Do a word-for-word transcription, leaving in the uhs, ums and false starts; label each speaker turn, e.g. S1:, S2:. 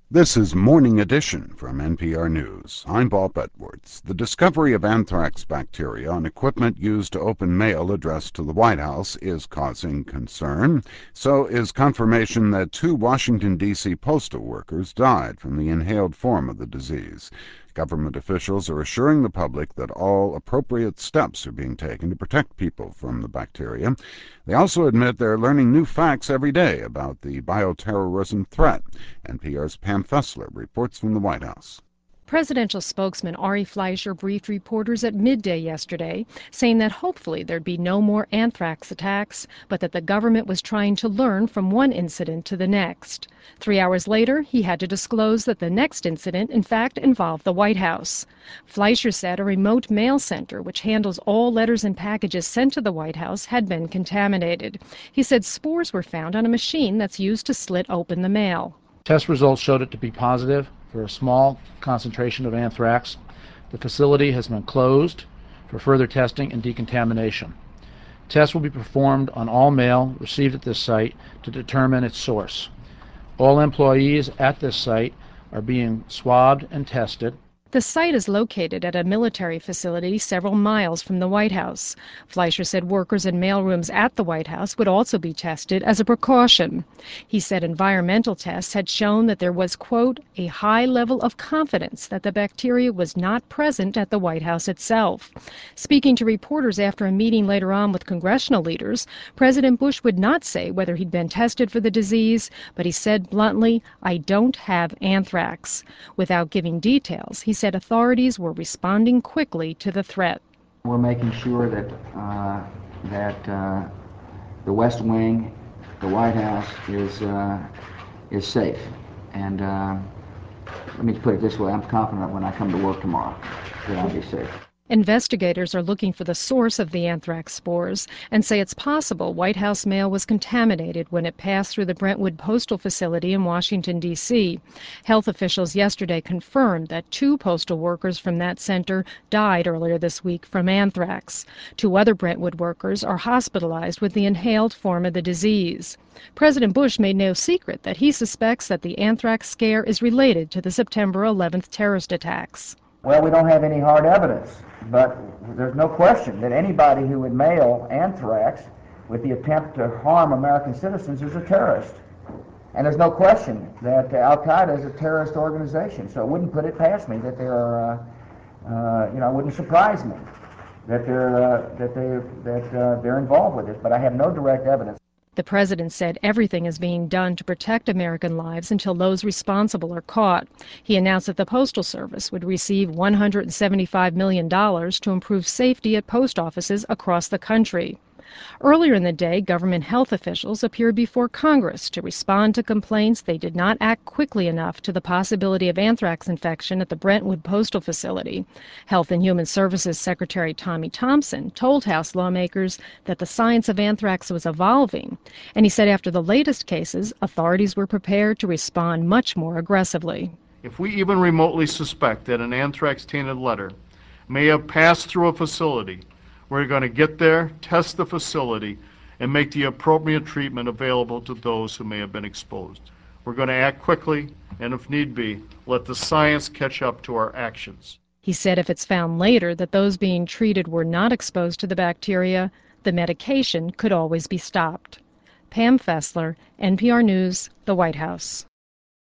S1: This is Morning Edition from N P R News. I'm Bob Edwards. The discovery of anthrax bacteria on equipment used to open mail addressed to the White House is causing concern. So is confirmation that two Washington, D C postal workers died from the inhaled form of the disease. Government officials are assuring the public that all appropriate steps are being taken to protect people from the bacteria. They also admit they're learning new facts every day about the bioterrorism threat. N P R's Pam Fessler reports from the White House.
S2: Presidential spokesman Ari Fleischer briefed reporters at midday yesterday, saying that hopefully there'd be no more anthrax attacks, but that the government was trying to learn from one incident to the next. Three hours later, he had to disclose that the next incident, in fact, involved the White House. Fleischer said a remote mail center, which handles all letters and packages sent to the White House, had been contaminated. He said spores were found on a machine that's used to slit open the mail.
S3: Test results showed it to be positive for a small concentration of anthrax. The facility has been closed for further testing and decontamination. Tests will be performed on all mail received at this site to determine its source. All employees at this site are being swabbed and tested.
S2: The site is located at a military facility several miles from the White House. Fleischer said workers in mailrooms at the White House would also be tested as a precaution. He said environmental tests had shown that there was, quote, a high level of confidence that the bacteria was not present at the White House itself. Speaking to reporters after a meeting later on with congressional leaders, President Bush would not say whether he'd been tested for the disease, but he said bluntly, I don't have anthrax. Without giving details, he said authorities were responding quickly to the threat.
S4: We're making sure that uh, that uh, the West Wing, the White House, is uh, is safe. And uh, let me put it this way: I'm confident when I come to work tomorrow that I'll be safe.
S2: Investigators are looking for the source of the anthrax spores and say it's possible White House mail was contaminated when it passed through the Brentwood Postal Facility in Washington, D C Health officials yesterday confirmed that two postal workers from that center died earlier this week from anthrax. Two other Brentwood workers are hospitalized with the inhaled form of the disease. President Bush made no secret that he suspects that the anthrax scare is related to the September eleventh terrorist attacks.
S4: Well, we don't have any hard evidence, but there's no question that anybody who would mail anthrax with the attempt to harm American citizens is a terrorist. And there's no question that Al-Qaeda is a terrorist organization, so it wouldn't put it past me that they're, uh, uh, you know, it wouldn't surprise me that they're, uh, that they, that uh, they're involved with it, but I have no direct evidence.
S2: The president said everything is being done to protect American lives until those responsible are caught. He announced that the Postal Service would receive one hundred seventy-five million dollars to improve safety at post offices across the country. Earlier in the day, government health officials appeared before Congress to respond to complaints they did not act quickly enough to the possibility of anthrax infection at the Brentwood Postal Facility. Health and Human Services Secretary Tommy Thompson told House lawmakers that the science of anthrax was evolving, and he said after the latest cases, authorities were prepared to respond much more aggressively.
S5: If we even remotely suspect that an anthrax-tainted letter may have passed through a facility, we're going to get there, test the facility, and make the appropriate treatment available to those who may have been exposed. We're going to act quickly, and if need be, let the science catch up to our actions.
S2: He said if it's found later that those being treated were not exposed to the bacteria, the medication could always be stopped. Pam Fessler, N P R News, the White House.